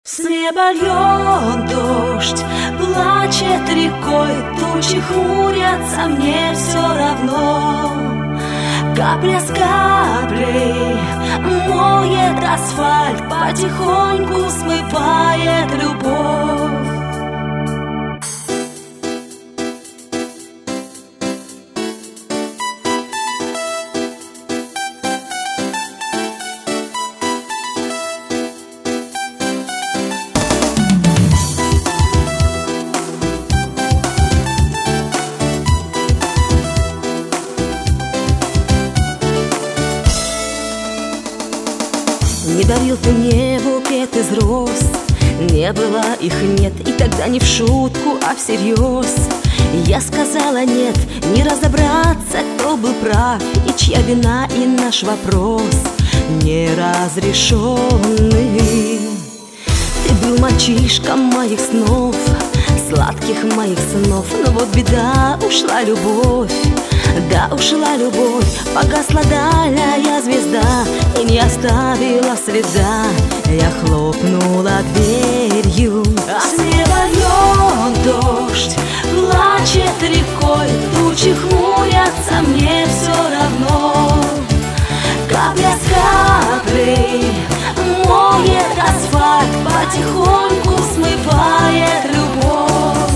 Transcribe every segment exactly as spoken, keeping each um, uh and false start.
С неба льет дождь, плачет рекой, тучи хмурятся, мне все равно. Капля с каплей моет асфальт, потихоньку смывает любовь. Не дарил ты мне букет из роз, не было их, нет, и тогда не в шутку, а всерьез. Я сказала нет, не разобраться, кто был прав и чья вина, и наш вопрос неразрешенный. Ты был мальчишком моих снов, сладких моих снов, но вот беда, ушла любовь. Да, ушла любовь, погасла дальняя звезда и не оставила следа. Я хлопнула дверью, а с неба льет дождь, плачет рекой, тучи хмурятся, мне все равно. Капля с каплей моет асфальт, потихоньку смывает любовь.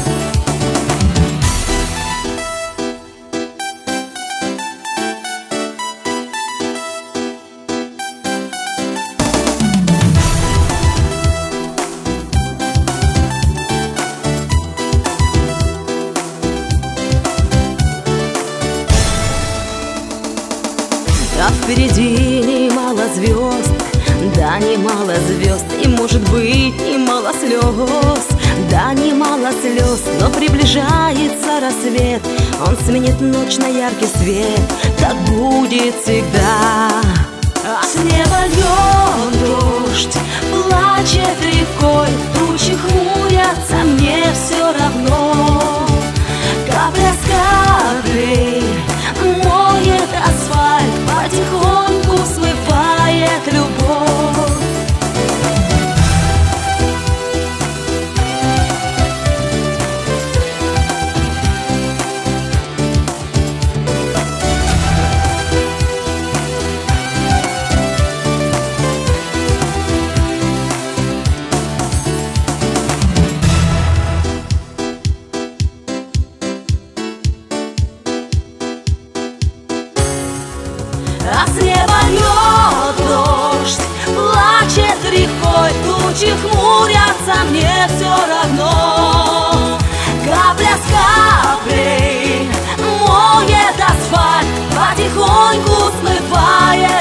А впереди немало звезд, да, немало звезд, и, может быть, немало слез. Да, немало слез, но приближается рассвет, он сменит ночь на яркий свет, так будет всегда. А с неба льет дождь, плачет рекой, тучи хмурятся, мне все равно. Капля с каплей моет асфальт, потихоньку смывает любовь. А с неба льет дождь, плачет рекой, тучи хмурятся, мне все равно. Капля с каплей моет асфальт, потихоньку смывает